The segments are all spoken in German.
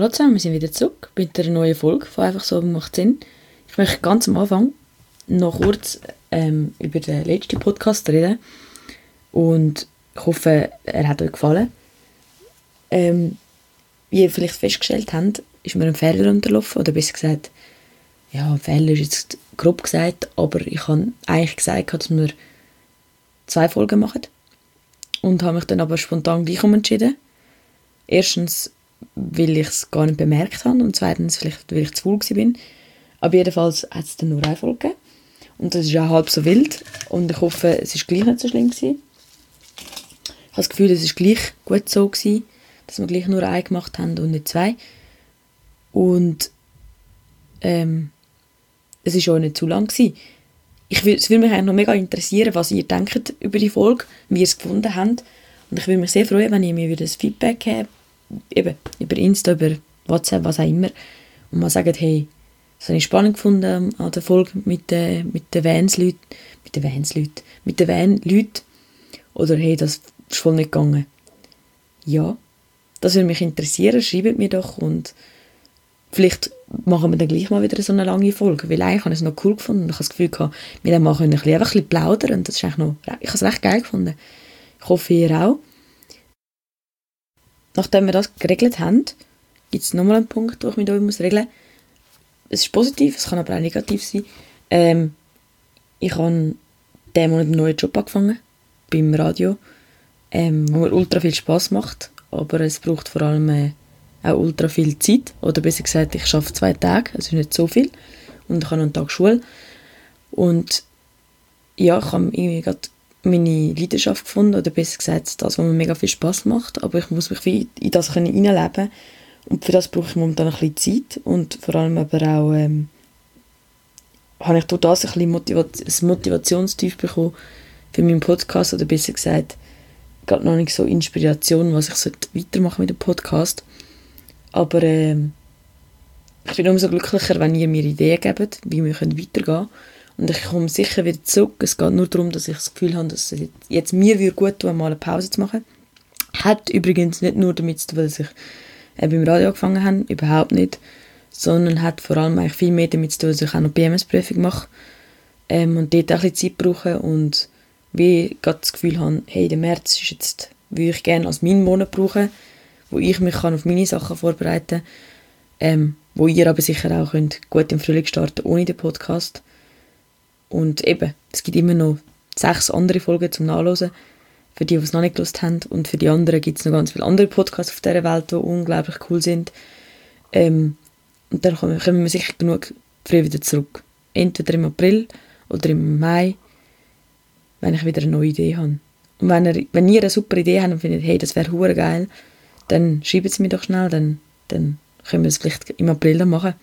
Hallo zusammen, wir sind wieder zurück mit einer neuen Folge von «Einfach so macht Sinn». Ich möchte ganz am Anfang noch kurz über den letzten Podcast reden und ich hoffe, er hat euch gefallen. Wie ihr vielleicht festgestellt habt, ist mir ein Fehler unterlaufen, oder besser gesagt, ja, ein Fehler ist jetzt grob gesagt, aber ich habe eigentlich gesagt, dass wir 2 Folgen machen und habe mich dann aber spontan gleich umentschieden. Erstens, weil ich es gar nicht bemerkt habe und zweitens, vielleicht, weil ich zu faul war. Aber jedenfalls hat es dann nur 1 Folge gegeben. Und das ist ja halb so wild. Und ich hoffe, es war gleich nicht so schlimm gewesen. Ich habe das Gefühl, es war gleich gut so gewesen, dass wir gleich nur 1 gemacht haben und nicht 2. Und es war auch nicht zu lang gewesen. Es würde mich eigentlich noch mega interessieren, was ihr denkt über die Folge, wie ihr es gefunden habt. Und ich würde mich sehr freuen, wenn ihr mir wieder das Feedback gebt, eben über Insta, über WhatsApp, was auch immer. Und mal sagt, hey, das habe ich spannend gefunden an der Folge mit den Van-Leuten. Oder hey, das ist voll nicht gegangen. Ja, das würde mich interessieren. Schreibt mir doch und vielleicht machen wir dann gleich mal wieder so eine lange Folge, weil eigentlich habe ich es noch cool gefunden und ich habe das Gefühl gehabt, wir dann mal einfach ein bisschen plaudern und das ist eigentlich noch, ich habe es recht geil gefunden. Ich hoffe, ihr auch. Nachdem wir das geregelt haben, gibt es nochmal einen Punkt, den ich mit euch regeln muss. Es ist positiv, es kann aber auch negativ sein. Ich habe diesen Monat einen neuen Job angefangen, beim Radio, wo mir ultra viel Spass macht, aber es braucht vor allem auch ultra viel Zeit, oder besser gesagt, ich arbeite 2 Tage, also nicht so viel, und ich habe noch einen Tag Schule. Und ja, ich habe irgendwie gerade meine Leidenschaft gefunden, oder besser gesagt, das, was mir mega viel Spass macht, aber ich muss mich wie in das hineinleben und für das brauche ich momentan ein bisschen Zeit und vor allem aber auch habe ich durch das ein bisschen ein Motivationstief bekommen für meinen Podcast, oder besser gesagt, gerade noch nicht so Inspiration, was ich weitermachen mit dem Podcast, aber ich bin umso glücklicher, wenn ihr mir Ideen gebt, wie wir weitergehen können. Und ich komme sicher wieder zurück. Es geht nur darum, dass ich das Gefühl habe, dass es jetzt mir gut tun, mal eine Pause zu machen. Hat übrigens nicht nur damit zu tun, dass ich beim Radio angefangen habe, überhaupt nicht, sondern hat vor allem eigentlich viel mehr damit zu tun, dass ich auch noch BMS-Prüfung mache und dort auch ein bisschen Zeit brauche und wie gerade das Gefühl habe, hey, der März ist jetzt, würde ich gerne als meinen Monat brauchen, wo ich mich kann auf meine Sachen vorbereiten kann, wo ihr aber sicher auch könnt gut im Frühling starten ohne den Podcast. Und eben, es gibt immer noch 6 andere Folgen zum Nachhören, für die es noch nicht gehört haben. Und für die anderen gibt es noch ganz viele andere Podcasts auf dieser Welt, die unglaublich cool sind. Und dann kommen wir sicher genug früh wieder zurück. Entweder im April oder im Mai, wenn ich wieder eine neue Idee habe. Und wenn ihr eine super Idee habt und findet, hey, das wäre hure geil, dann schreibt es mir doch schnell, dann können wir es vielleicht im April dann machen.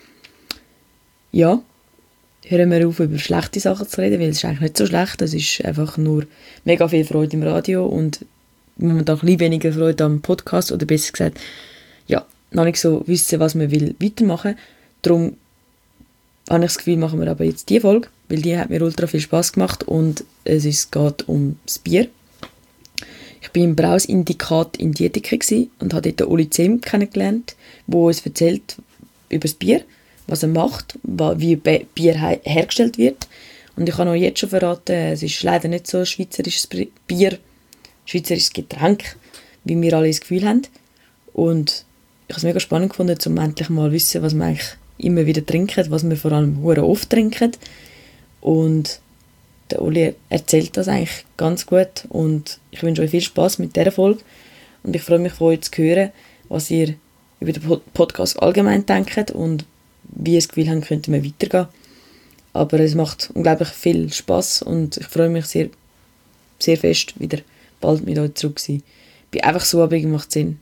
Ja. Hören wir auf, über schlechte Sachen zu reden, weil es ist eigentlich nicht so schlecht. Es ist einfach nur mega viel Freude im Radio und momentan ein bisschen weniger Freude am Podcast, oder besser gesagt, ja, noch nicht so wissen, was man will weitermachen. Darum habe ich das Gefühl, machen wir aber jetzt die Folge, weil die hat mir ultra viel Spass gemacht und es geht um das Bier. Ich war im Brausindikat in Dietikon und habe dort Oli Zem kennengelernt, der uns erzählt über das Bier, was er macht, wie Bier hergestellt wird. Und ich kann auch jetzt schon verraten, es ist leider nicht so ein schweizerisches Bier, schweizerisches Getränk, wie wir alle das Gefühl haben. Und ich habe es mega spannend gefunden, um endlich mal zu wissen, was wir eigentlich immer wieder trinken, was wir vor allem sehr oft trinken. Und der Oli erzählt das eigentlich ganz gut. Und ich wünsche euch viel Spass mit dieser Folge. Und ich freue mich von euch zu hören, was ihr über den Podcast allgemein denkt und wie ihr das Gefühl habt, könnten wir weitergehen. Aber es macht unglaublich viel Spass und ich freue mich sehr, sehr fest, wieder bald mit euch zurück zu sein. Bin einfach so abhängig, macht Sinn.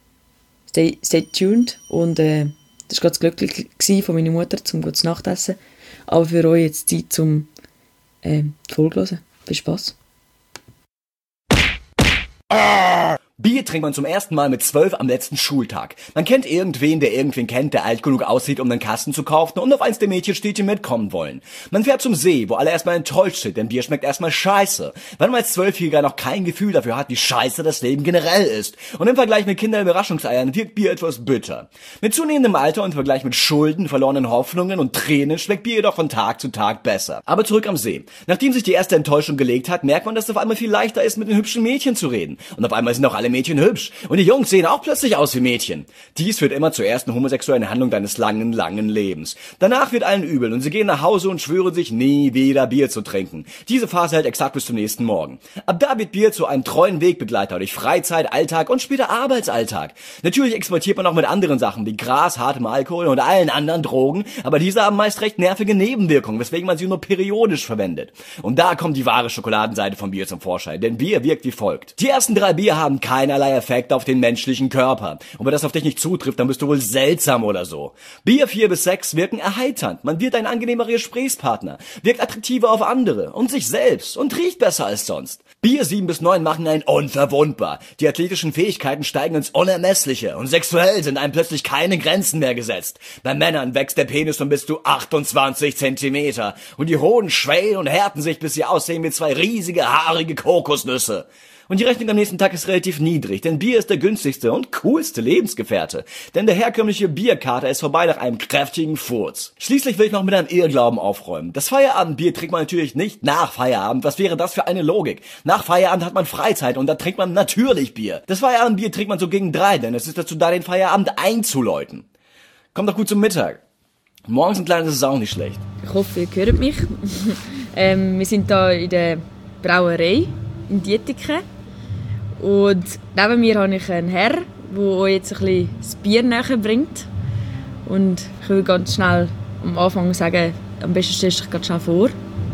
Stay tuned und das war ganz glücklich von meiner Mutter zum gutes Nachtessen. Aber für euch jetzt Zeit zum die Folge hören. Viel Spass. Bier trinkt man zum ersten Mal mit 12 am letzten Schultag. Man kennt irgendwen, der irgendwen kennt, der alt genug aussieht, um einen Kasten zu kaufen und auf eins der Mädchenstädtchen mitkommen wollen. Man fährt zum See, wo alle erstmal enttäuscht sind, denn Bier schmeckt erstmal scheiße. Weil man als Zwölfjähriger noch kein Gefühl dafür hat, wie scheiße das Leben generell ist. Und im Vergleich mit Kinderüberraschungseiern wirkt Bier etwas bitter. Mit zunehmendem Alter und im Vergleich mit Schulden, verlorenen Hoffnungen und Tränen schmeckt Bier jedoch von Tag zu Tag besser. Aber zurück am See. Nachdem sich die erste Enttäuschung gelegt hat, merkt man, dass es auf einmal viel leichter ist, mit den hübschen Mädchen zu reden. Und auf einmal sind auch alle Mädchen hübsch. Und die Jungs sehen auch plötzlich aus wie Mädchen. Dies führt immer zur ersten homosexuellen Handlung deines langen, langen Lebens. Danach wird allen übel und sie gehen nach Hause und schwören sich, nie wieder Bier zu trinken. Diese Phase hält exakt bis zum nächsten Morgen. Ab da wird Bier zu einem treuen Wegbegleiter durch Freizeit, Alltag und später Arbeitsalltag. Natürlich exportiert man auch mit anderen Sachen wie Gras, hartem Alkohol und allen anderen Drogen, aber diese haben meist recht nervige Nebenwirkungen, weswegen man sie nur periodisch verwendet. Und da kommt die wahre Schokoladenseite von Bier zum Vorschein, denn Bier wirkt wie folgt. Die ersten 3 Bier haben keinerlei Effekt auf den menschlichen Körper. Und wenn das auf dich nicht zutrifft, dann bist du wohl seltsam oder so. Bier 4 bis 6 wirken erheiternd. Man wird ein angenehmerer Gesprächspartner, wirkt attraktiver auf andere und sich selbst und riecht besser als sonst. Bier 7 bis 9 machen einen unverwundbar. Die athletischen Fähigkeiten steigen ins Unermessliche und sexuell sind einem plötzlich keine Grenzen mehr gesetzt. Bei Männern wächst der Penis um bis zu 28 Zentimeter und die Hoden schwellen und härten sich, bis sie aussehen wie 2 riesige, haarige Kokosnüsse. Und die Rechnung am nächsten Tag ist relativ niedrig, denn Bier ist der günstigste und coolste Lebensgefährte. Denn der herkömmliche Bierkater ist vorbei nach einem kräftigen Furz. Schließlich will ich noch mit einem Irrglauben aufräumen. Das Feierabendbier trinkt man natürlich nicht nach Feierabend. Was wäre das für eine Logik? Nach Feierabend hat man Freizeit und da trinkt man natürlich Bier. Das Feierabendbier trinkt man so gegen 3, denn es ist dazu da, den Feierabend einzuläuten. Kommt doch gut zum Mittag. Morgens ein kleines ist auch nicht schlecht. Ich hoffe, ihr hört mich. Wir sind hier in der Brauerei in Dietiken. Und neben mir habe ich einen Herr, der euch jetzt ein bisschen das Bier näher bringt. Und ich will ganz schnell am Anfang sagen, am besten stellst du dich ganz schnell vor.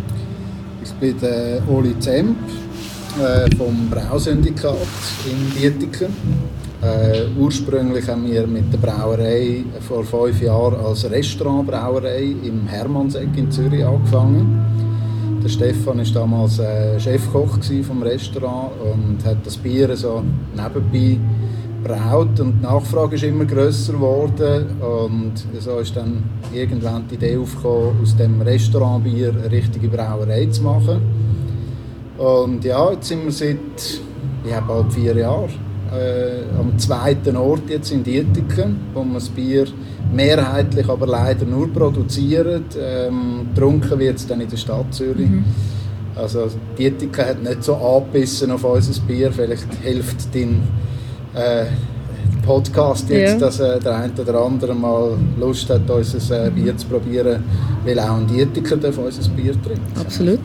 Ich bin der Oli Zemp vom Brausyndikat in Dietiken. Ursprünglich haben wir mit der Brauerei vor 5 Jahren als Restaurantbrauerei im Hermannseck in Zürich angefangen. Der Stefan war damals Chefkoch vom Restaurant und hat das Bier so nebenbei braut und die Nachfrage ist immer grösser geworden und so ist dann irgendwann die Idee aufgekommen, aus dem Restaurantbier eine richtige Brauerei zu machen. Und ja, jetzt sind wir seit bald 4 Jahren am 2. Ort jetzt in Dietiken, wo wir das Bier mehrheitlich aber leider nur produzieren. Getrunken wird es dann in der Stadt Zürich. Also Dietiken hat nicht so angebissen auf unser Bier. Vielleicht hilft dein Podcast jetzt, dass der eine oder andere mal Lust hat, unser Bier zu probieren, weil auch ein Dietiker unser Bier trinkt. Absolut.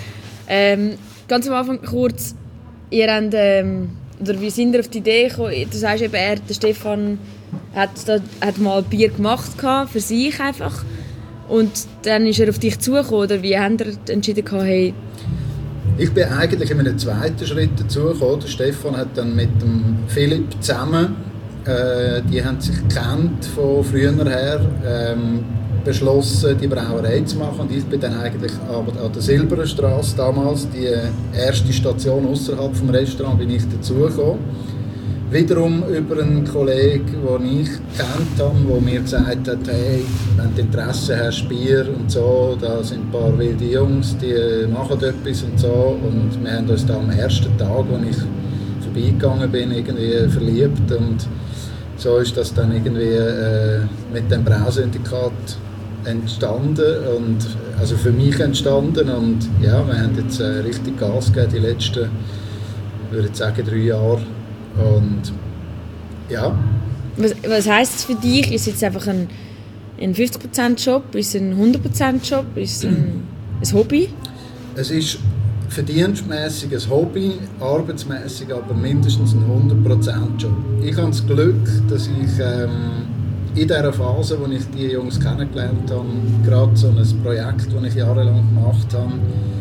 Ganz am Anfang kurz, ihr habt, oder wie sind ihr auf die Idee gekommen? Du sagst eben, der Stefan hat mal Bier gemacht für sich einfach. Und dann ist er auf dich zugekommen, oder wie habt ihr entschieden, hey... Ich bin eigentlich in einem zweiten Schritt dazugekommen. Der Stefan hat dann mit dem Philipp zusammen, die haben sich gekannt von früher her, beschlossen, die Brauerei zu machen. Und ich bin dann eigentlich an der Silberstraße damals, die erste Station außerhalb des Restaurants, bin ich dazugekommen. Wiederum über einen Kollegen, den ich kennt habe, der mir gesagt hat, hey, wenn du Interesse hast, Bier und so, da sind ein paar wilde Jungs, die machen etwas und so. Und wir haben uns da am ersten Tag, als ich vorbeigegangen bin, irgendwie verliebt. Und so ist das dann irgendwie mit dem Brausyndikat entstanden und also für mich entstanden. Und ja, wir haben jetzt richtig Gas gegeben die letzten, würde ich sagen, 3 Jahre. Und ja. Was heisst es für dich? Ist es jetzt einfach ein 50%-Job? Ist es ein 100%-Job? Ist es ein Hobby? Es ist verdienstmässig ein Hobby, arbeitsmässig aber mindestens ein 100%-Job. Ich habe das Glück, dass ich in dieser Phase, wo ich die Jungs kennengelernt habe, gerade so ein Projekt, das ich jahrelang gemacht habe,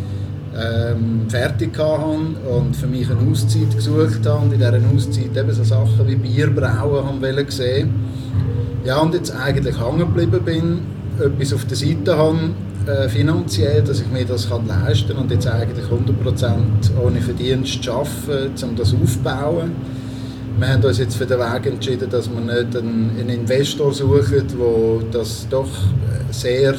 fertig hatte und für mich eine Auszeit gesucht habe und in dieser Auszeit eben so Sachen wie Bierbrauen haben sehen. Ja, und jetzt eigentlich hängen geblieben bin, etwas auf der Seite habe, finanziell, dass ich mir das leisten kann und jetzt eigentlich 100% ohne Verdienst arbeiten, um das aufzubauen. wir haben uns jetzt für den Weg entschieden, dass wir nicht einen Investor suchen, der das doch sehr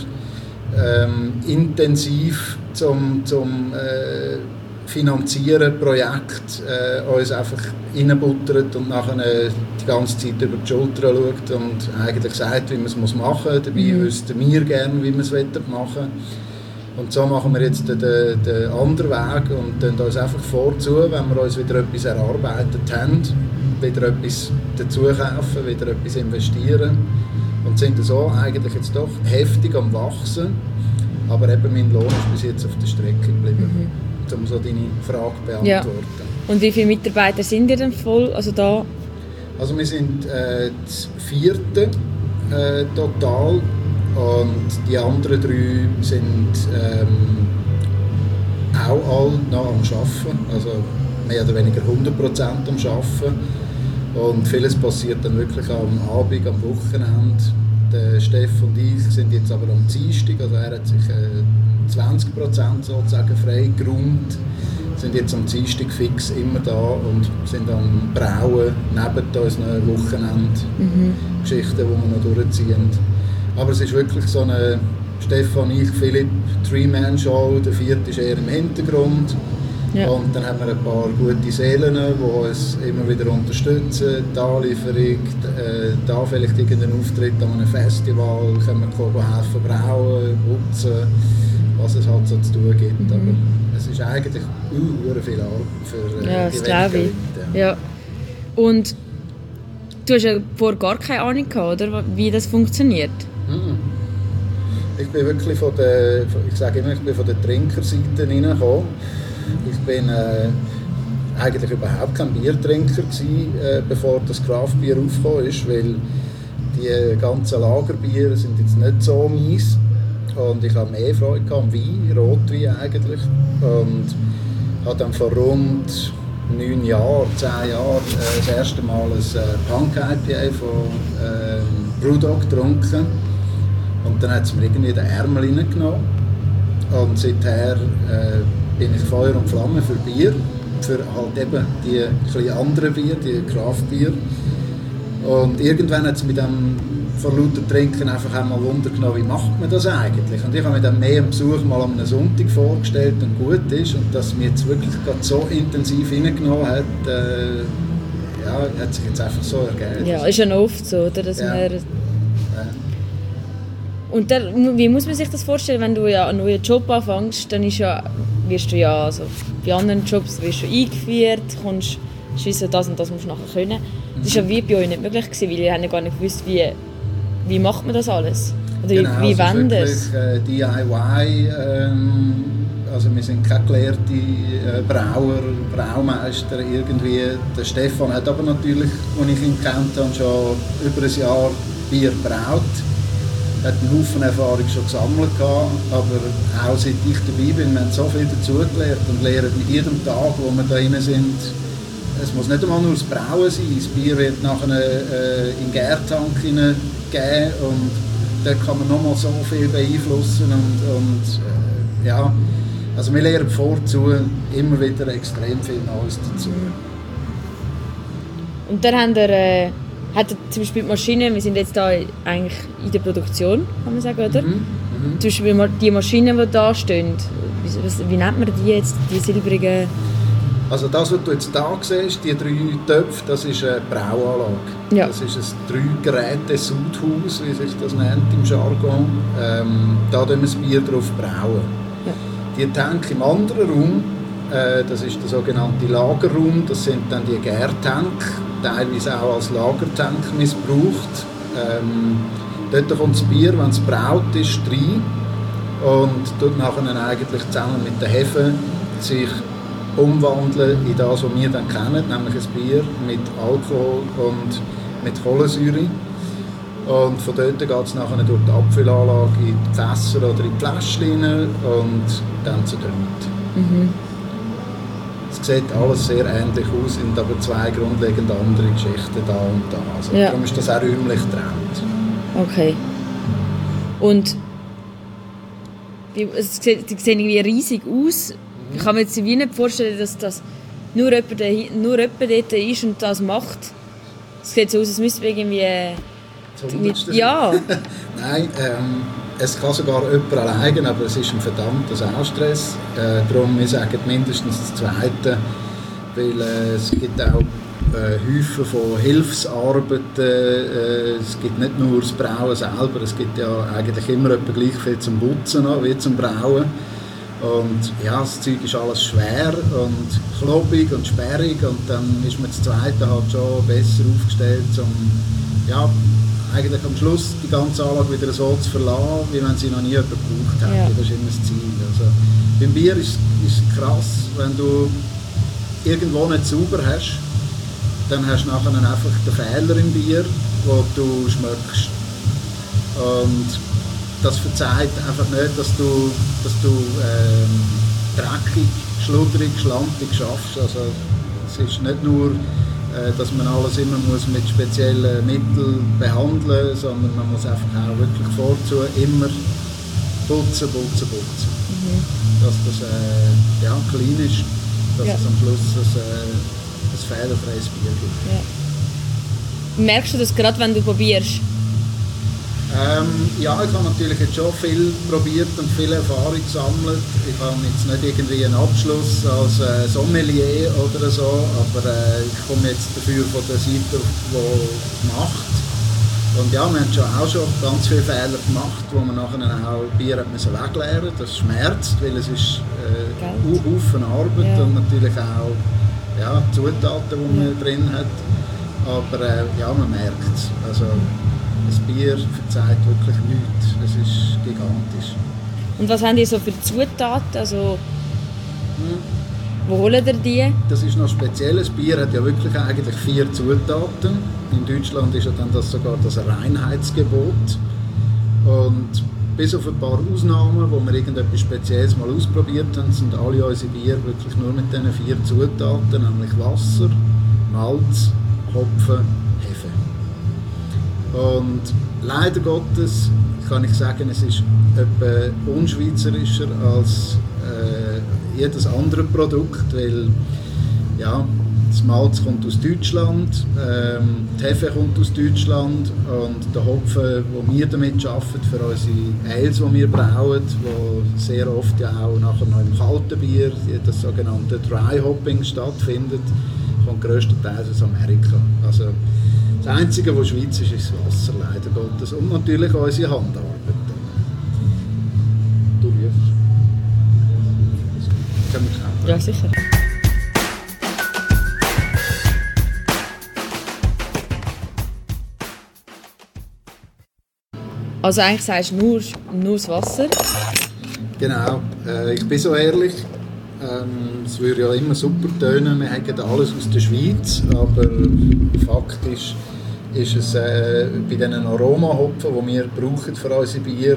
intensiv zum Finanzieren Projekt uns einfach reinbuttert und nachher die ganze Zeit über die Schulter schaut und eigentlich sagt, wie man es machen muss. Dabei wüssten wir gerne, wie wir es machen wollen. Und so machen wir jetzt den anderen Weg und tun uns einfach vorzu, wenn wir uns wieder etwas erarbeitet haben, wieder etwas dazu kaufen, wieder etwas investieren und sind so eigentlich jetzt doch heftig am Wachsen, aber eben mein Lohn ist bis jetzt auf der Strecke geblieben, um so deine Frage zu beantworten. Ja. Und wie viele Mitarbeiter sind ihr denn voll? Also da? Also wir sind das 4. Total und die anderen 3 sind auch alle noch am Arbeiten, also mehr oder weniger 100% am Arbeiten. Und vieles passiert dann wirklich am Abend, am Wochenende. Der Steff und ich sind jetzt aber am Dienstag, also er hat sich 20% sozusagen freigeräumt, sind jetzt am Dienstag fix immer da und sind am Brauen neben unseren Wochenendgeschichten, die wir noch durchziehen. Aber es ist wirklich so eine Stefan, ich, Philipp, 3-Man-Show, der 4. ist eher im Hintergrund. Ja. Und dann haben wir ein paar gute Seelen, die uns immer wieder unterstützen. Die Anlieferung, da vielleicht irgendein Auftritt an einem Festival, können wir helfen, brauen, putzen, was es halt so zu tun gibt. Aber es ist eigentlich viel Arbeit für die Leute. Ja. Und du hast ja vorher gar keine Ahnung gehabt, oder? Wie das funktioniert? Ich bin wirklich von der Trinkerseite reingekommen. Ich bin eigentlich überhaupt kein Biertrinker gewesen, bevor das Craft-Bier aufgekommen ist, weil die ganzen Lagerbiere sind jetzt nicht so meins. Und ich habe mehr Freude am Wein, Rotwein eigentlich. Und habe dann vor rund 9 Jahren, 10 Jahren das erste Mal ein Punk-IPA von Brewdog getrunken. Und dann hat es mir irgendwie den Ärmel reingenommen. Und seither bin ich Feuer und Flamme für Bier, für halt eben die etwas anderen Bier, die Craft-Bier. Und irgendwann hat es mit dem von lauter Trinken einfach einmal Wunder genommen, wie macht man das eigentlich? Und ich habe mir dann mehr am Besuch mal an einem Sonntag vorgestellt und gut ist. Und dass es mich jetzt wirklich gerade so intensiv reingenommen hat, hat sich jetzt einfach so ergeben. Ja, ist ja noch oft so, oder? Dass man Und wie muss man sich das vorstellen, wenn du ja einen neuen Job anfängst, dann wirst du ja also bei anderen Jobs wirst du eingeführt, kommst so das und das musst du nachher können. Das war ja wie bei euch nicht möglich gewesen, weil ihr habt ja gar nicht gewusst, wie macht man das alles? Oder genau, wie wendet es? DIY, also wir sind keine gelehrte Braumeister irgendwie. Der Stefan hat aber natürlich, als ich ihn kennt habe, schon über ein Jahr Bier braut. Er hat einen Haufen Erfahrung schon gesammelt gehabt, aber auch seit ich dabei bin, wir haben so viel dazugelernt und lernen mit jedem Tag, wo wir da drin sind. Es muss nicht einmal nur das Brauen sein, das Bier wird nachher in den Gärtank hineingegeben und da kann man nochmal so viel beeinflussen also wir lernen vorzu immer wieder extrem viel Neues dazu. Und dann hat zum Beispiel die Maschinen, wir sind jetzt da eigentlich in der Produktion, kann man sagen, oder? Zum Beispiel die Maschinen, die da stehen, wie nennt man die jetzt, die silbrigen? Also das, was du jetzt hier siehst, die 3 Töpfe, das ist eine Brauanlage. Ja. Das ist ein 3-Geräte-Sudhaus, wie sich das nennt im Jargon. Da tun wir das Bier drauf brauen. Ja. Die Tanks im anderen Raum, das ist der sogenannte Lagerraum, das sind dann die Gärtanks, teilweise auch als Lagertank missbraucht. Dort kommt das Bier, wenn es braut ist, rein und tut nachher eigentlich zusammen mit der Hefe sich umwandeln in das, was wir dann kennen, nämlich ein Bier mit Alkohol und mit Kohlensäure. Und von dort geht es nachher durch die Abfüllanlage in die Fässer oder in die Fläschchen und dann zu den Leuten. Es sieht alles sehr ähnlich aus, sind aber 2 grundlegend andere Geschichten da und da. Also darum ist das auch räumlich getrennt. Okay. Und die sehen irgendwie riesig aus. Ich kann mir jetzt wie nicht vorstellen, dass das nur jemand dort ist und das macht. Es sieht so aus, als müsste irgendwie... Ja. Nein, es kann sogar jemand alleine, aber es ist ein verdammter Saustress. Darum, wir sagen mindestens das Zweite, weil es gibt auch Häufen von Hilfsarbeiten. Es gibt nicht nur das Brauen selber, es gibt ja eigentlich immer etwa gleich viel zum Putzen wie zum Brauen. Und ja, das Zeug ist alles schwer und klobig und sperrig und dann ist man das Zweite halt schon besser aufgestellt, um eigentlich am Schluss die ganze Anlage wieder so zu verlassen, wie wenn sie noch nie jemand gebraucht hätte. Ja. Das ist immer das Ziel. Also, beim Bier ist es krass, wenn du irgendwo nicht sauber hast, dann hast du nachher einfach den Fehler im Bier, den du schmeckst. Und das verzeiht einfach nicht, dass du dreckig, schludrig, schlampig schaffst. Also, es ist nicht nur, dass man alles immer muss mit speziellen Mitteln behandeln muss, sondern man muss einfach auch wirklich vorzu immer putzen. Dass das clean ist, dass es am Schluss ein fehlerfreies Bier gibt. Ja. Merkst du das gerade, wenn du probierst? Ja, ich habe natürlich jetzt schon viel probiert und viel Erfahrung gesammelt. Ich habe jetzt nicht irgendwie einen Abschluss als Sommelier oder so, aber ich komme jetzt dafür von der Seite, die macht. Und ja, wir haben schon ganz viele Fehler gemacht, wo man nachher auch Bier wegleeren musste. Das schmerzt, weil es ist ein Haufen Arbeit und natürlich auch Zutaten, die man drin hat. Aber man merkt es. Also, das Bier verzeiht wirklich nichts. Es ist gigantisch. Und was haben die so für Zutaten? Also, wo holen ihr die? Das ist noch speziell. Das Bier hat ja wirklich eigentlich 4 Zutaten. In Deutschland ist ja dann sogar das Reinheitsgebot. Und bis auf ein paar Ausnahmen, wo wir irgendetwas Spezielles mal ausprobiert haben, sind alle unsere Bier wirklich nur mit diesen 4 Zutaten, nämlich Wasser, Malz, Hopfen, Hefe. Und leider Gottes kann ich sagen, es ist etwa unschweizerischer als jedes andere Produkt, weil das Malz kommt aus Deutschland, die Hefe kommt aus Deutschland und der Hopfen, den wir damit arbeiten, für unsere Ales, die wir brauen, wo sehr oft auch nachher noch im kalten Bier das sogenannte Dry Hopping stattfindet, kommt grösstenteils aus Amerika. Also, das Einzige, was Schweiz ist das Wasser, leider Gottes. Und natürlich unsere Handarbeit. Du rührst. Können wir kaufen? Ja, sicher. Also eigentlich sagst du nur das Wasser? Genau. Ich bin so ehrlich. Es würde ja immer super tönen, wir haben alles aus der Schweiz, aber faktisch ist es bei diesen Aromahopfen, die wir brauchen für unsere Bier,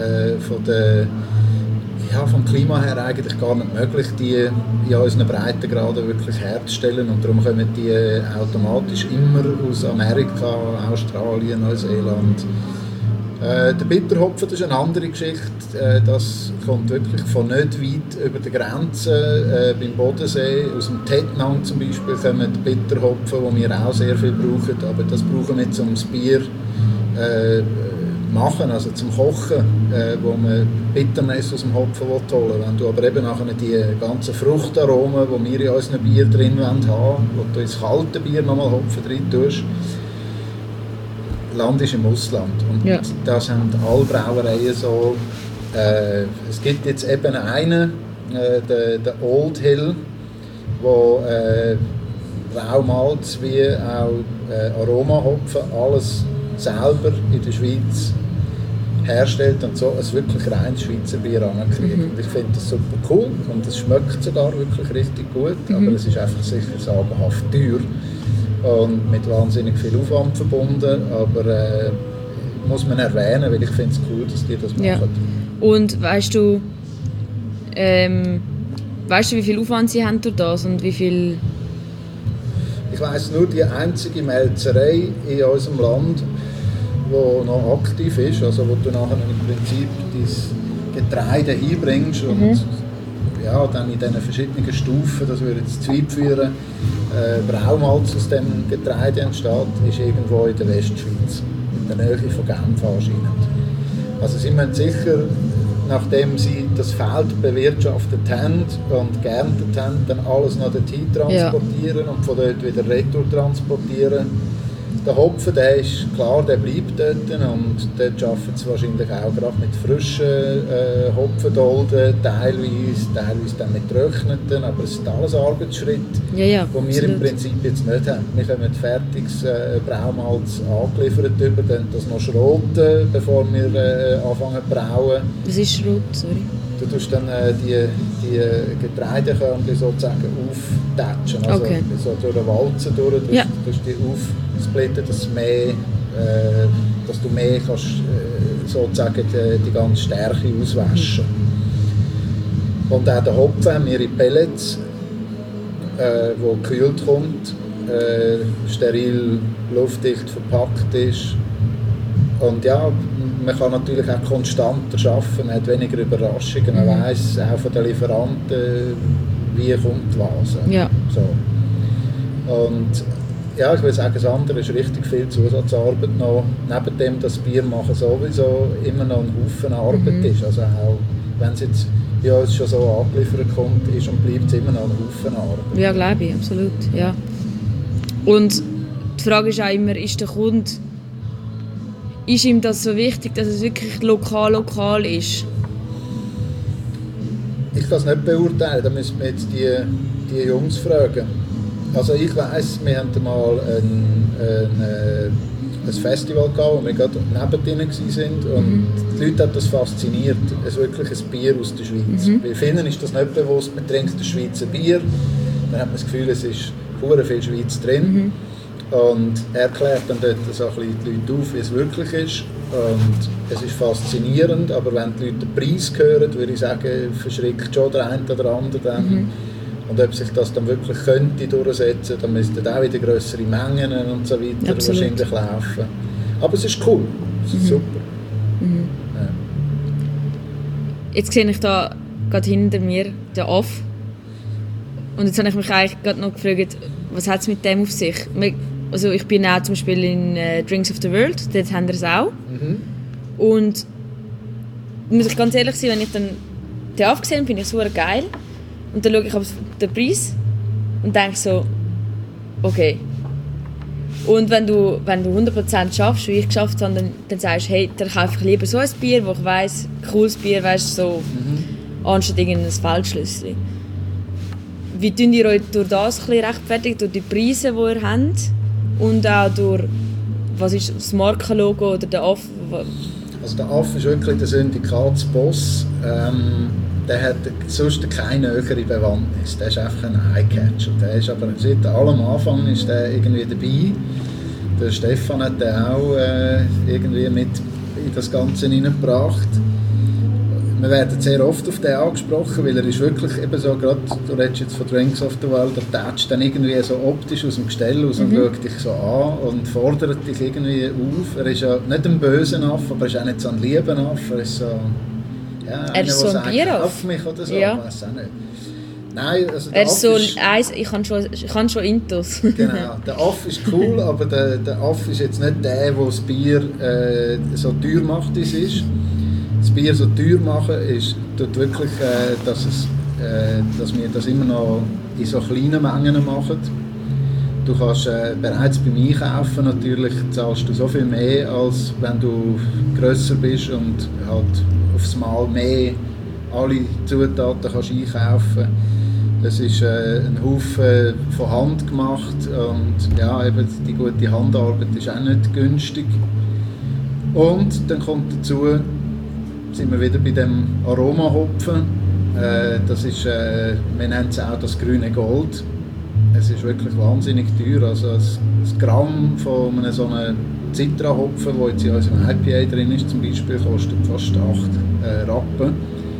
vom Klima her eigentlich gar nicht möglich, die in unseren Breitengraden wirklich herzustellen, und darum kommen die automatisch immer aus Amerika, Australien, Neuseeland. Der Bitterhopfen, das ist eine andere Geschichte. Das kommt wirklich von nicht weit über die Grenze. Beim Bodensee, aus dem Tettnang zum Beispiel, kommen die Bitterhopfen, die wir auch sehr viel brauchen. Aber das brauchen wir zum Bier machen, also zum Kochen, wo man Bitterness aus dem Hopfen holen will. Wenn du aber eben nachher die ganzen Fruchtaromen, die wir in unserem Bier drin haben, wo du ins kalte Bier nochmal Hopfen drin tust, Land ist im Ausland. Und das haben alle Brauereien so. Es gibt jetzt eben einen, der Old Hill, wo Braumalz wie auch Aromahopfen alles selber in der Schweiz herstellt und so ein wirklich reines Schweizer Bier ankriegt. Und ich finde das super cool und es schmeckt sogar wirklich richtig gut, aber es ist einfach sicher sagenhaft teuer und mit wahnsinnig viel Aufwand verbunden, aber muss man erwähnen, weil ich finde es cool, dass die das machen. Ja. Und weißt du, wie viel Aufwand sie haben durch das und wie viel... Ich weiss nur, die einzige Melzerei in unserem Land, die noch aktiv ist, also wo du nachher im Prinzip dein Getreide hinbringst und ja, dann in diesen verschiedenen Stufen, das würde jetzt zu weit führen, Braumalz aus dem Getreide entsteht, ist irgendwo in der Westschweiz, in der Nähe von Genf anscheinend. Also sie müssen sicher, nachdem sie das Feld bewirtschaftet haben und geerntet haben, dann alles noch dorthin transportieren und von dort wieder retour transportieren. Der Hopfen, der ist klar, der bleibt dort und dort arbeiten sie wahrscheinlich auch gerade mit frischen Hopfendolden, teilweise dann mit getrockneten, aber es sind alles Arbeitsschritte, die wir im Prinzip jetzt nicht haben. Wir bekommen fertiges Braumalz angeliefert über, dann das noch schroten, bevor wir anfangen zu brauen. Was ist Schrot, sorry? Du tust dann die Getreidekörnchen sozusagen auftatschen, also so durch den Walzen durch, du tust die aufsplitten, dass du mehr kannst, sozusagen die ganze Stärke auswaschen. Und auch den Hopfen haben wir in Pellets, wo gekühlt kommt, steril, luftdicht verpackt ist. Und ja, man kann natürlich auch konstanter arbeiten, man hat weniger Überraschungen, man weiss auch von den Lieferanten, wie kommt was. Ja. So. Und ja, ich würde sagen, das andere ist richtig viel Zusatzarbeit noch. Neben dem, dass Bier machen sowieso immer noch ein Haufen Arbeit ist. Also auch wenn es jetzt bei uns schon so angeliefert kommt, ist und bleibt es immer noch ein Haufen Arbeit. Ja, glaube ich, absolut. Ja. Und die Frage ist auch immer, ist der Kunde, ist ihm das so wichtig, dass es wirklich lokal ist? Ich kann es nicht beurteilen, da müssen wir jetzt die Jungs fragen. Also ich weiss, wir hatten mal ein Festival gehabt, wo wir gerade neben denen waren und die Leute hat das fasziniert, es ist wirklich ein Bier aus der Schweiz. Bei vielen ist das nicht bewusst, man trinkt das Schweizer Bier, dann hat man das Gefühl, es ist sehr viel Schweiz drin. Und er klärt dann dort so ein bisschen die Leute auf, wie es wirklich ist. Und es ist faszinierend, aber wenn die Leute den Preis hören, würde ich sagen, verschreckt schon der eine oder andere dann. Und ob sich das dann wirklich könnte durchsetzen, dann müssten auch wieder grössere Mengen und so weiter wahrscheinlich laufen. Aber es ist cool, es ist super. Ja. Jetzt sehe ich da gerade hinter mir den Off. Und jetzt habe ich mich eigentlich gerade noch gefragt, was hat es mit dem auf sich? Also ich bin auch zum Beispiel in Drinks of the World, dort haben wir es auch. Und muss ich ganz ehrlich sein, wenn ich dann den aufgesehen finde ich es super geil. Und dann schaue ich auf den Preis und denke so, okay. Und wenn du 100% schaffst, wie ich geschafft habe, dann sagst du, hey, dann kaufe ich lieber so ein Bier, wo ich weiss, cooles Bier, weißt du, so, anstatt irgendein Feldschlüssel. Wie tun ihr euch durch das ein bisschen rechtfertigen, durch die Preise, die ihr habt? Und auch durch, was ist das Markenlogo oder der AF? Also der AF ist wirklich der Syndikatsboss. Der hat sonst keine nähere Bewandtnis. Der ist einfach ein Eyecatcher. Der ist aber seit allem Anfang ist der irgendwie dabei. Der Stefan hat den auch irgendwie mit in das Ganze hineingebracht. Wir werden sehr oft auf den angesprochen, weil er ist wirklich eben so, gerade, du redest jetzt von Drinks of the World, der tätscht dann irgendwie so optisch aus dem Gestell raus und schaut dich so an und fordert dich irgendwie auf. Er ist ja nicht ein böser Affe, aber er ist auch nicht so ein lieber Affe. Er ist so, ja, er ist so ein Bieraff. Auf mich oder so, ja. Ich weiß auch nicht. Nein, also er ist so ich kann schon Intus. Genau, der Aff ist cool, aber der Aff ist jetzt nicht der das Bier so teuer macht, wie es ist. Das Bier so teuer machen ist tut wirklich, dass wir das immer noch in so kleinen Mengen machen. Du kannst bereits beim Einkaufen natürlich zahlst du so viel mehr, als wenn du grösser bist und halt aufs Mal mehr alle Zutaten kannst einkaufen. Es ist ein Haufen von Hand gemacht und ja, eben die gute Handarbeit ist auch nicht günstig. Und dann kommt dazu, sind wir wieder bei dem Aromahopfen. Das ist, wir nennen es auch das grüne Gold. Es ist wirklich wahnsinnig teuer. Also ein Gramm von einem so einem Citra-Hopfen, der jetzt in unserem IPA drin ist, zum Beispiel, kostet fast 8 Rappen.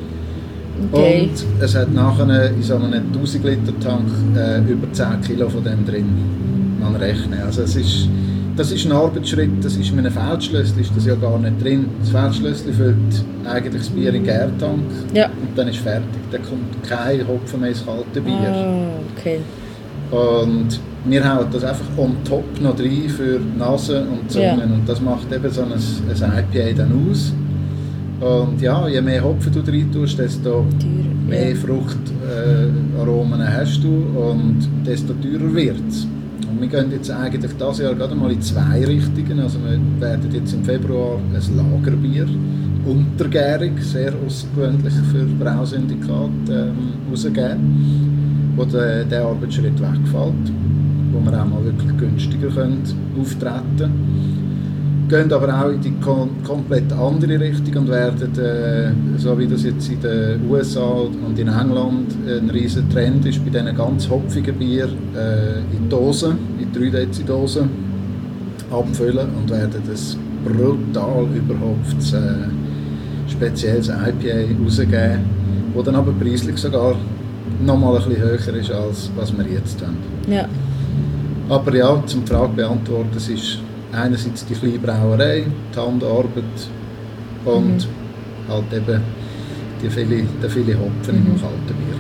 Okay. Und es hat nachher in so einem 1000 Liter Tank über 10 Kilo von dem drin. Man rechnet. Also es ist das ist ein Arbeitsschritt, das ist in einem Feldschlössli ist das ja gar nicht drin. Das Feldschlössli füllt eigentlich das Bier in den Gärtank und dann ist fertig. Dann kommt kein Hopfen mehr ins kalte Bier. Okay. Und wir hauen das einfach on top noch rein für Nase und Zungen und das macht eben so ein IPA dann aus. Und ja, je mehr Hopfen du rein tust, desto mehr Fruchtaromen hast du und desto teurer wird es. Und wir gehen jetzt eigentlich dieses Jahr gerade mal in 2 Richtungen. Also wir werden jetzt im Februar ein Lagerbier, untergärig, sehr außergewöhnlich für Brausyndikat, rausgeben, wo der Arbeitsschritt wegfällt, wo wir auch mal wirklich günstiger können auftreten können. Gehen aber auch in die komplett andere Richtung und werden, so wie das jetzt in den USA und in England ein riesen Trend ist, bei diesen ganz hopfigen Bier in Dosen, in 3 Dezi-Dosen abfüllen und werden das brutal überhopftes spezielles IPA rausgeben, das dann aber preislich sogar noch mal ein bisschen höher ist, als was wir jetzt haben. Ja. Aber ja, zum Frage beantworten, es ist einerseits die kleine Brauerei, die Handarbeit und halt eben der viele Hopfen im kalten Bier.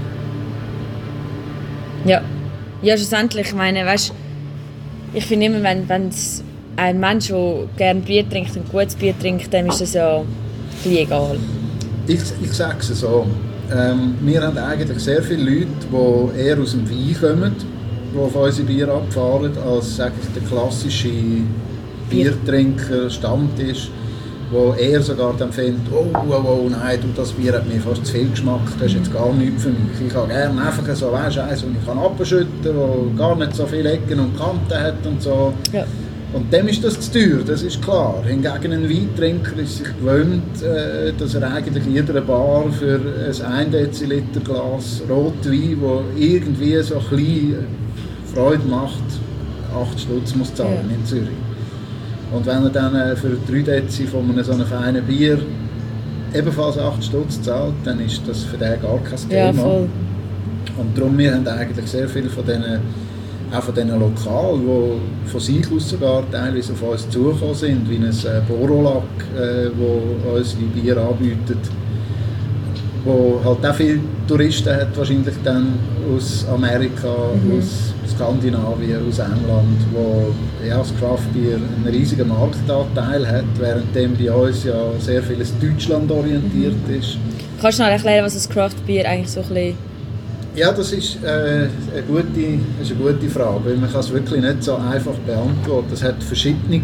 Ja, schlussendlich, ich meine, weißt, ich finde immer, wenn ein Mensch, der gerne Bier trinkt und gutes Bier trinkt, dem ist das ja ein bisschen egal. Ich sage es so, wir haben eigentlich sehr viele Leute, die eher aus dem Wein kommen, die auf unsere Bier abfahren, als sage ich, der klassische Biertrinker, Stammtisch, wo eher sogar dann findet, oh nein, das Bier hat mir fast zu viel Geschmack, das ist jetzt gar nichts für mich. Ich habe gerne einfach so, weißt du, eins, das ich abschütten kann, das gar nicht so viele Ecken und Kanten hat und so. Ja. Und dem ist das zu teuer, das ist klar. Hingegen ein Weintrinker ist sich gewöhnt, dass er eigentlich in jeder Bar für ein 1 Deziliter Glas Rotwein, das irgendwie so klein Freude macht, 8 Stutz muss zahlen in Zürich. Und wenn er dann für 3 Dezi von einem so einem feinen Bier ebenfalls 8 Stutz zahlt, dann ist das für den gar kein Thema. Ja, voll. Und darum, wir haben eigentlich sehr viele von diesen Lokalen, die von sich aus sogar teilweise auf uns zugekommen sind, wie ein Borolac, wo unsere Bier anbietet, wo halt auch viele Touristen hat, wahrscheinlich dann aus Amerika, aus Skandinavien, aus England, wo das Craftbier einen riesigen Marktanteil hat, währenddem bei uns ja sehr vieles Deutschland orientiert ist. Kannst du noch erklären, was das Craftbier eigentlich so ein bisschen... Ja, das ist eine gute Frage, weil man kann es wirklich nicht so einfach beantworten. Es hat verschiedene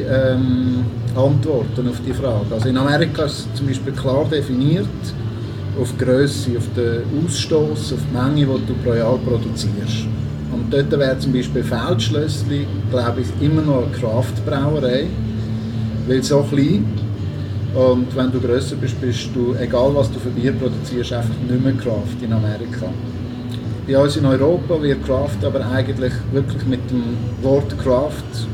Antworten auf die Frage. Also in Amerika ist es zum Beispiel klar definiert, auf Grösse, auf den Ausstoß, auf die Menge, die du pro Jahr produzierst. Und dort wäre zum Beispiel Feldschlössli, glaube ich, immer noch eine Craft-Brauerei, weil so klein. Und wenn du grösser bist, bist du, egal was du für Bier produzierst, einfach nicht mehr Craft in Amerika. Bei uns in Europa wird Craft aber eigentlich wirklich mit dem Wort Craft,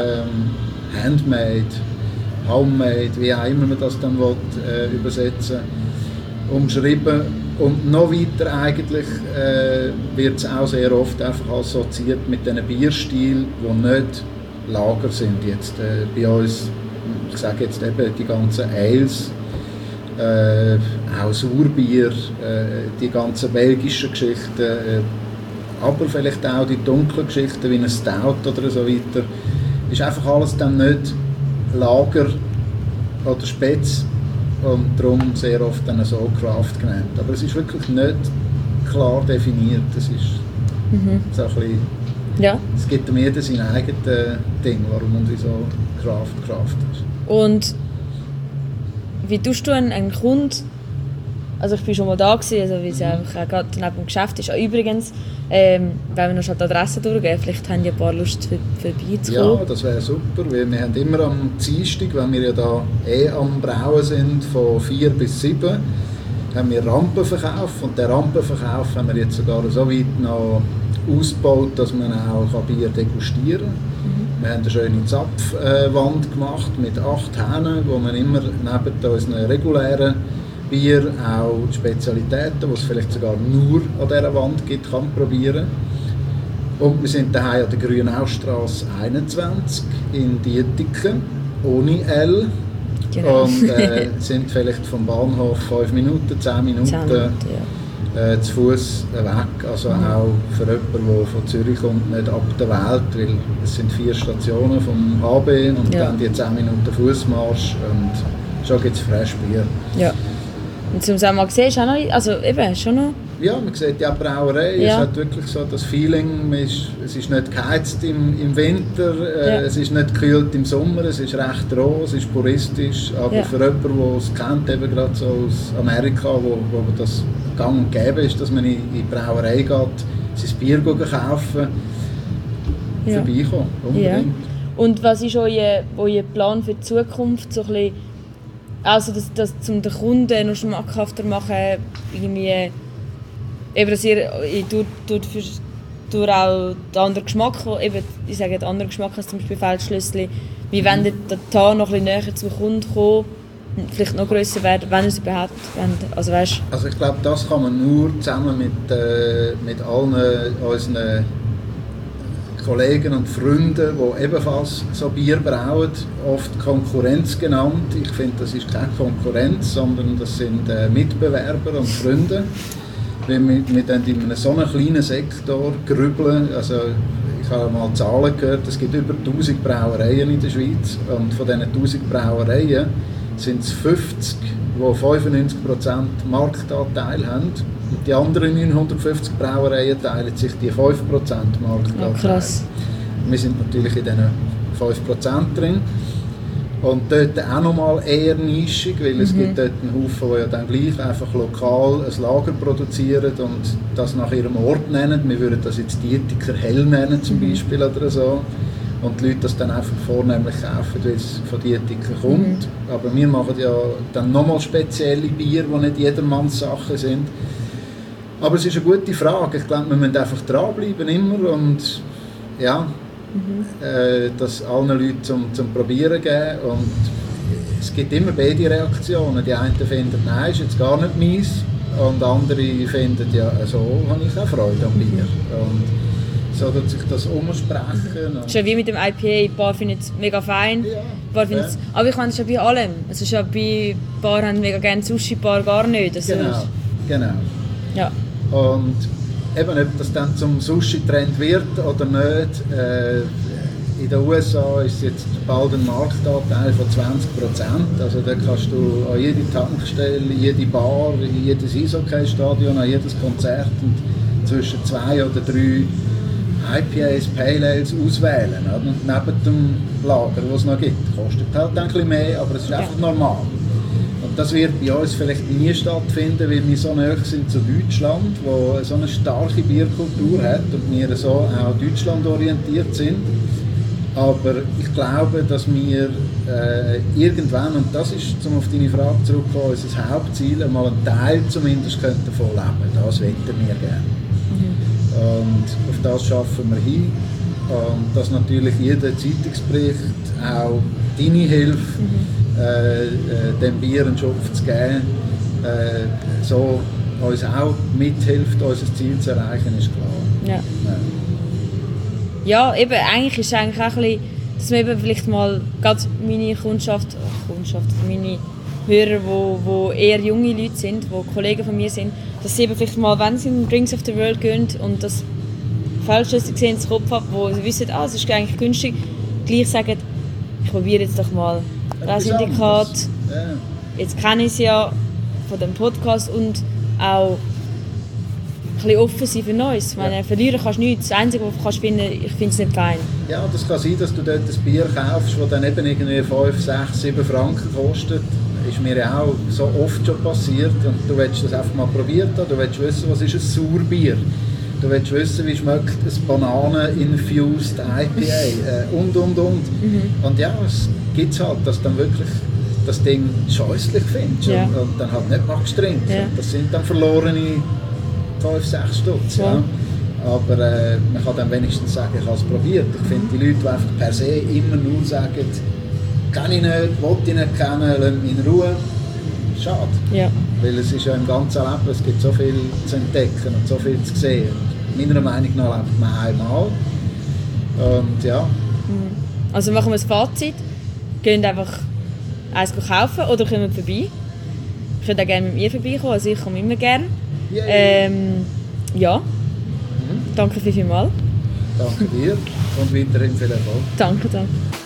Handmade, Homemade, wie auch immer man das dann will, übersetzen, umschrieben. Und noch weiter eigentlich wird es auch sehr oft einfach assoziiert mit diesen Bierstilen, die nicht Lager sind. Jetzt bei uns, ich sage jetzt eben die ganzen Ales, auch Sauerbier, die ganzen belgischen Geschichten, aber vielleicht auch die dunklen Geschichten wie ein Stout oder so weiter, ist einfach alles dann nicht Lager oder Spätz und darum sehr oft dann so Craft genannt. Aber es ist wirklich nicht klar definiert, es ist so ein bisschen, es gibt dem jeder sein eigenes Ding, warum und wieso Craft ist. Und wie tust du einen Kunden, also ich bin schon mal da gewesen, also wie es ja auch gerade neben dem Geschäft ist. Übrigens, wenn wir noch die Adresse durchgehen, vielleicht haben die ein paar Lust vorbeizukommen. Ja, das wäre super, weil wir haben immer am Dienstag, wenn wir ja da am Brauen sind, von 4 bis 7, haben wir Rampenverkauf und den Rampenverkauf haben wir jetzt sogar so weit noch ausgebaut, dass man auch Bier degustieren kann. Wir haben eine schöne Zapfwand gemacht mit 8 Hähnen, wo man immer neben unseren regulären Bier auch die Spezialitäten, die es vielleicht sogar nur an dieser Wand gibt, kann probieren. Und wir sind daheim an der Grünaustrasse 21 in Dietiken, ohne L. Genau. Und sind vielleicht vom Bahnhof 5 Minuten, 10 Minuten, 10 Minuten zu Fuß weg. Also auch für jemanden, der von Zürich kommt, nicht ab der Welt, weil es sind 4 Stationen vom AB und dann die 10 Minuten Fußmarsch und schon gibt es frisches Bier. Ja. Und zum Sommer gesehen ist auch noch, also eben, schon noch... Ja, man sieht ja Brauerei, es hat wirklich so das Feeling, es ist nicht geheizt im Winter, es ist nicht gekühlt im Sommer, es ist recht roh, es ist puristisch, aber für jemanden, der es kennt, eben gerade so aus Amerika, wo das gang und gäbe ist, dass man in die Brauerei geht, sein Bier kaufen, vorbeikommen, unbedingt. Ja. Und was ist euer Plan für die Zukunft, so ein bisschen, also das zum den Kunden noch schmackhafter machen, irgendwie... Eben, dass ihr durch auch den anderen Geschmack, eben, ich sage den anderen Geschmack als zum Beispiel Feldschlössli, wie wollt ihr da noch ein bisschen näher zum Kunden kommen, vielleicht noch grösser werden, wenn ihr es überhaupt wollt? Also, weißt, also ich glaube, das kann man nur zusammen mit allen unseren Kollegen und Freunden, die ebenfalls so Bier brauen, oft Konkurrenz genannt. Ich finde, das ist keine Konkurrenz, sondern das sind Mitbewerber und Freunde. Wenn wir dann in einem so einem kleinen Sektor grübeln, also ich habe mal Zahlen gehört, es gibt über 1000 Brauereien in der Schweiz und von diesen 1000 Brauereien sind es 50, die 95% Marktanteil haben und die anderen 950 Brauereien teilen sich die 5% Marktanteil. Oh, krass. Wir sind natürlich in diesen 5% drin. Und dort auch nochmal eher nischig, weil es gibt dort einen Haufen, die ja dann gleich einfach lokal ein Lager produzieren und das nach ihrem Ort nennen. Wir würden das jetzt Dietiker Hell nennen zum Beispiel oder so. Und die Leute das dann einfach vornehmlich kaufen, weil es von Dietiker kommt. Aber wir machen ja dann nochmal spezielle Bier, die nicht jedermanns Sachen sind. Aber es ist eine gute Frage. Ich glaube, wir müssen einfach dranbleiben immer und ja... das allen Leuten zum Probieren geben und es gibt immer beide Reaktionen. Die einen finden, nein, ist jetzt gar nicht meins und andere finden, ja, so habe ich auch Freude am Bier. Und so tut sich das umsprechen. Das ist ja wie mit dem IPA, ein paar finden es mega fein, aber ich meine, das ist ja bei allem. Es ist ja bei ein paar haben mega gerne Sushi, ein paar gar nicht. Also Genau. Ja. Und eben, ob das dann zum Sushi-Trend wird oder nicht, in den USA ist jetzt bald ein Marktanteil von 20%. Also da kannst du an jede Tankstelle, jede Bar, jedes Eishockey-Stadion, an jedes Konzert und zwischen 2 oder 3 IPAs, Pale Ales auswählen. Oder? Und neben dem Lager, das es noch gibt. Kostet halt ein bisschen mehr, aber es ist einfach normal. Und das wird bei uns vielleicht nie stattfinden, weil wir so nahe sind zu Deutschland, wo so eine starke Bierkultur hat und wir so auch Deutschland orientiert sind. Aber ich glaube, dass wir irgendwann, und das ist, um auf deine Frage zurückzukommen, unser Hauptziel, einmal einen Teil zumindest davon leben. Das wetten wir gerne. Und auf das schaffen wir hin. Und dass natürlich jeder Zeitungsbericht, auch deine Hilfe, dem Bier einen Schopf zu geben, so uns auch mithilft, unser Ziel zu erreichen, ist klar. Ja, eben, eigentlich ist es eigentlich auch ein bisschen, dass man eben vielleicht mal, gerade meine Kundschaft, meine Hörer, die eher junge Leute sind, die Kollegen von mir sind, dass sie eben vielleicht mal, wenn sie in Drinks of the World gehen und das Feldschlössli sehen, ins Kopf haben, wo sie wissen, es ist eigentlich günstig, gleich sagen, ich probiere jetzt doch mal das Syndikat. Jetzt kenne ich es ja von dem Podcast und auch ein bisschen offen sein für Neues. Meine, verlieren kannst du nichts. Das Einzige, was du kannst finden, ich finde es nicht fein. Ja, das kann sein, dass du dort ein Bier kaufst, das dann eben irgendwie 5, 6, 7 Franken kostet. Das ist mir ja auch so oft schon passiert. Und du willst das einfach mal probiert haben. Du willst wissen, was ist ein Sauerbier. Du willst wissen, wie schmeckt ein Bananen-infused IPA und. Und ja, es gibt halt, dass du dann wirklich das Ding scheußlich findest und dann halt nicht magst trinken. Ja. Das sind dann verlorene 5, 6 Stutz. Ja. Aber man kann dann wenigstens sagen, ich habe es probiert. Ich finde, die Leute, die einfach per se immer nur sagen, kenne ich nicht, will ich nicht kennen, lass mich in Ruhe. Schade. Ja. Weil es ist ja im ganzen Leben, es gibt so viel zu entdecken und so viel zu sehen. meiner Meinung nach einfach mal einmal. Und ja. Also machen wir das Fazit. Gehen einfach eins kaufen oder kommen vorbei. Ich würde auch gerne mit mir vorbeikommen, also ich komme immer gerne. Ja. Danke vielmals. Danke dir und weiterhin viel Erfolg. Danke.